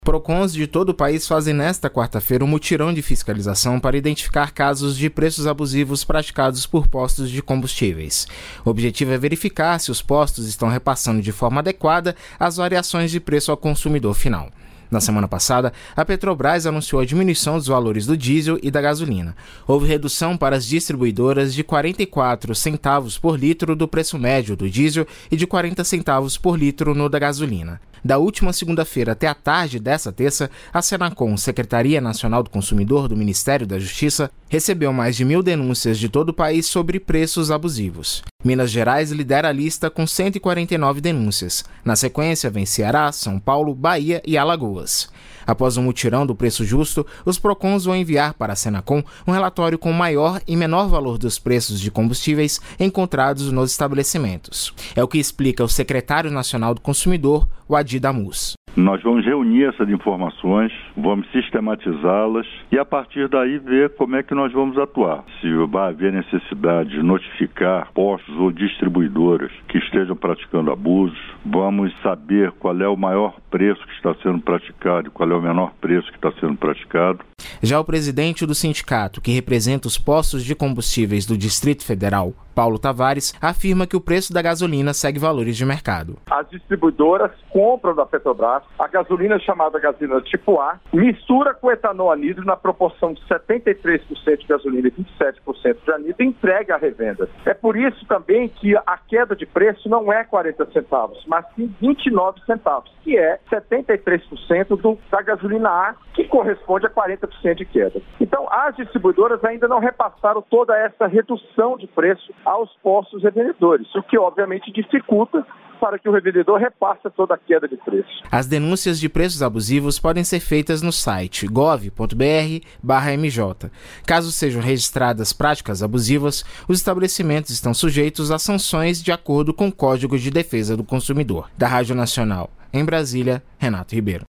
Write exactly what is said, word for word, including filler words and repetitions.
Procons de todo o país fazem nesta quarta-feira um mutirão de fiscalização para identificar casos de preços abusivos praticados por postos de combustíveis. O objetivo é verificar se os postos estão repassando de forma adequada as variações de preço ao consumidor final. Na semana passada, a Petrobras anunciou a diminuição dos valores do diesel e da gasolina. Houve redução para as distribuidoras de quarenta e quatro centavos por litro do preço médio do diesel e de quarenta centavos por litro no da gasolina. Da última segunda-feira até a tarde dessa terça, a Senacom, Secretaria Nacional do Consumidor do Ministério da Justiça, recebeu mais de mil denúncias de todo o país sobre preços abusivos. Minas Gerais lidera a lista com cento e quarenta e nove denúncias. Na sequência, vem Ceará, São Paulo, Bahia e Alagoas. Após o mutirão do preço justo, os Procons vão enviar para a Senacom um relatório com o maior e menor valor dos preços de combustíveis encontrados nos estabelecimentos. É o que explica o secretário nacional do consumidor, o Adi Damus. Nós vamos reunir essas informações, vamos sistematizá-las e a partir daí ver como é que nós vamos atuar. Se vai haver necessidade de notificar postos ou distribuidoras que estejam praticando abusos, vamos saber qual é o maior preço que está sendo praticado e qual é o menor preço que está sendo praticado. Já o presidente do sindicato, que representa os postos de combustíveis do Distrito Federal, Paulo Tavares, afirma que o preço da gasolina segue valores de mercado. As distribuidoras compram da Petrobras a gasolina chamada gasolina tipo A, mistura com etanol anidro na proporção de setenta e três por cento de gasolina e vinte e sete por cento de anidro e entrega à revenda. É por isso também que a queda de preço não é quarenta centavos, mas sim vinte e nove centavos, que é setenta e três por cento do, da gasolina A, que corresponde a quarenta por cento de queda. Então, as distribuidoras ainda não repassaram toda essa redução de preço aos postos revendedores, o que obviamente dificulta para que o revendedor repasse toda a queda de preço. As denúncias de preços abusivos podem ser feitas no site gov ponto br barra M J. Caso sejam registradas práticas abusivas, os estabelecimentos estão sujeitos a sanções de acordo com o Código de Defesa do Consumidor. Da Rádio Nacional, em Brasília, Renato Ribeiro.